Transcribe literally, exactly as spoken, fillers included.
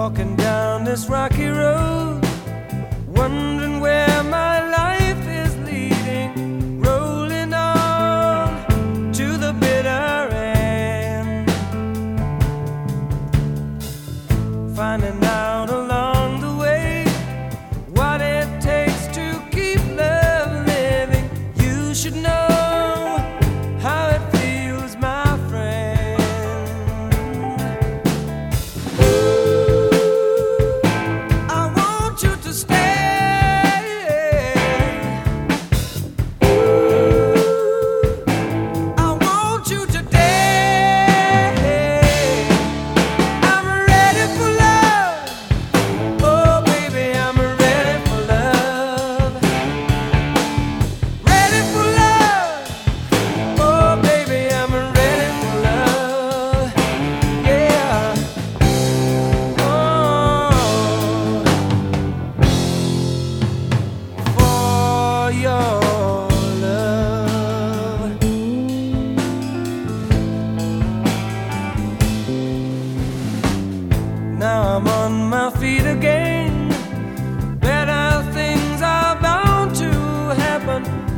walking down this rocky road, wondering where my life is leading, rolling on to the bitter end, finding out along the way what it takes to keep love living. You should know how it feels, my friend. I want you to stay. I want you today. I'm ready for love. Oh, baby, I'm ready for love. Ready for love. Oh, baby, I'm ready for love. Yeah. Oh, for your love. Now I'm on my feet again. Better things are bound to happen.